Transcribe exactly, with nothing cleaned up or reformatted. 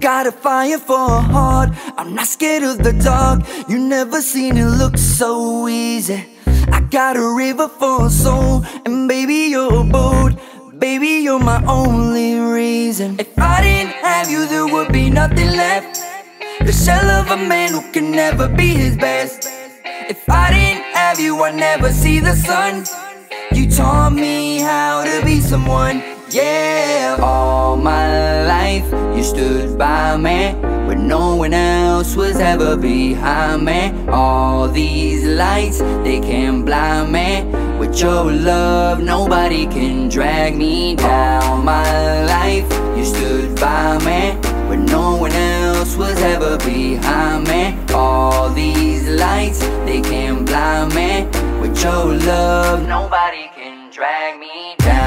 got a fire for a heart, I'm not scared of the dark. You never seen it look so easy. I got a river for a soul, and baby you're a boat. Baby you're my only reason. If I didn't have you there would be nothing left. The shell of a man who can never be his best. If I didn't have you I'd never see the sun. You taught me how to be someone, yeah. All my life you stood by me when no one else was ever behind me. All these lights, they can't blind me. With your love, nobody can drag me down. My life, you stood by me when no one else was ever behind me. All these lights, they can't blind me. With your love, nobody can drag me down.